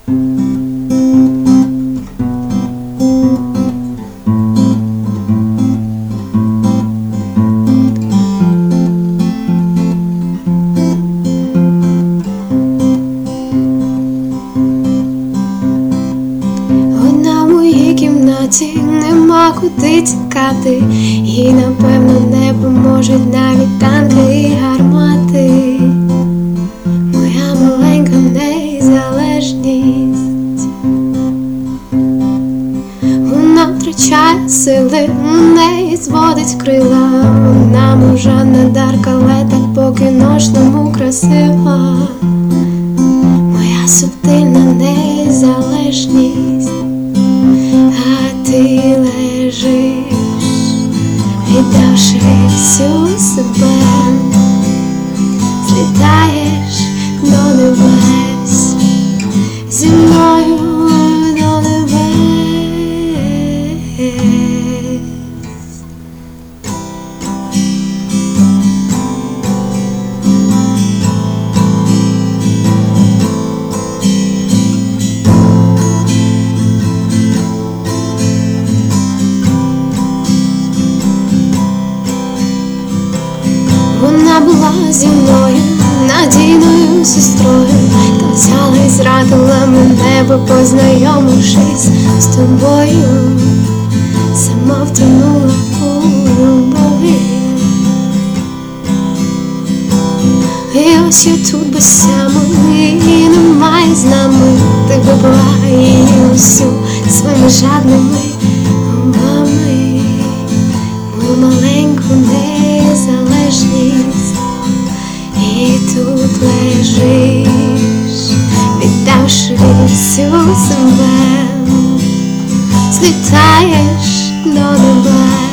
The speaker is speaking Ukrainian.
Нема куди тікати, їй напевно не поможуть навіть танки і гармати. Моя маленька незалежність, вона втрачає сили, у неї зводить крила. Вона мужа дарка, але так по-кіношному красива. Моя субтильна незалежність. Ти лежиш, віддавши всю себе, злітаєш до небес, зі мною до небес. Вона була зі мною надійною сестрою, та взяла і зрадила мене, бо познайомившись з тобою, сама втонула у любові. І ось я тут без сями, її немає з нами. Ти вибила її усю своїми жадними губами, мою маленьку незалежність. І тут лежиш, віддавши всю себе, злітаєш до небес.